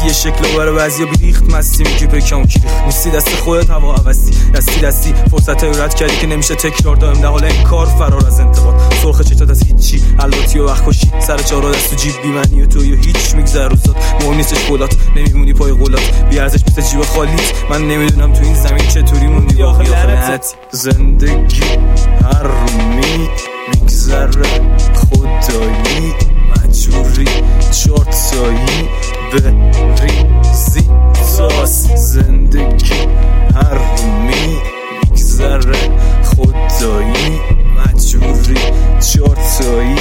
یه شکل برای بعضیا بیریخت مستی میگی پکمون کی نیستی دست خودت هوا عوضی دستی فرصتای رد کردی که نمیشه تکرار دائم در حال انکار فرار از انتقاد سرخ چشات از هیچی الباتی و وقت کشی سر چهار دست تو جیب بی معنی و توی هیچ میگذر روزات مهم نیستش قولات نمیمونی پای قولات بی ارزش مثل جیب خالیت من نمیدونم تو این زمین چطوری موندی آخه لعنت زندگی هر رومی میگذره خدایی مجبوری چارتایی بریزی ساس زندگی هر رومی میگذره خدایی مجبوری چارتایی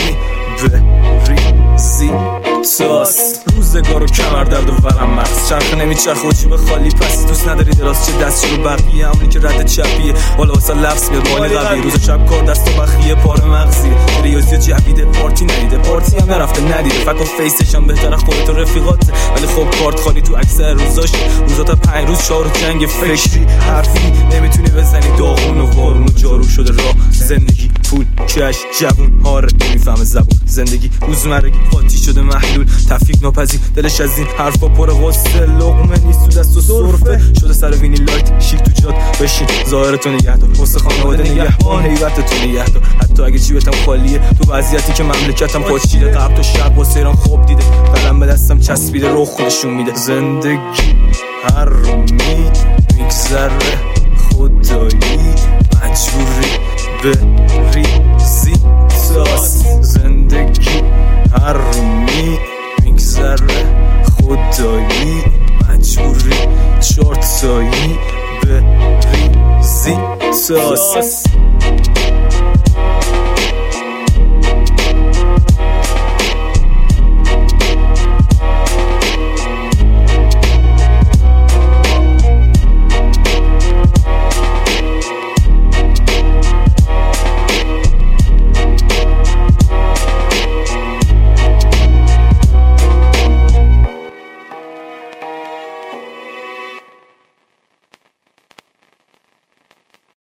بریزی ساس روزگارو کمر درد و ورم مغز چرخ نمیچرخ و چوب خالی پس دوست نداری دراز چه دست رو بقیه همونی که رد چپیه حالا واسه لفظ میاد مال قوی روز شب کار دست و بخیه پاره مغزیه ریاضی جویده پارتی ندیده پارتی هم نرفته ندیده فکر فیسش هم بهتره خودت و رفیقاته ولی خب کارت خالی تو اکثر روزاش روزاتا 5 روز 4 جنگ فکری حرفی نمیتونی بزنی داغون و بارون و جارو شده راه زندگی پول کش جوون هاره نمیفهمه زبون زندگی روزمرگی قاطی شده محلول تفکیک ناپذیر دلش از این حرفا پر غصه لقمه نیست تو دست و سرفه شده سر وینی لایت شیک تو جاد بشین ظاهرتو نگهدار واسه خانواده نگهبان هیبتتو نگهدار حتی اگه جیبتم خالیه تو وضعیتی که مملکتم پاچیده غرب تا شرق واسه ایران خوب دیده قلم به دستم چسبیده رخ نشون میده زندگی هر رومی میگذره خدایی مجبوری بریزی ساس زندگی هر رومی میگذره خدایی مجبوری چارتایی بریزی ساس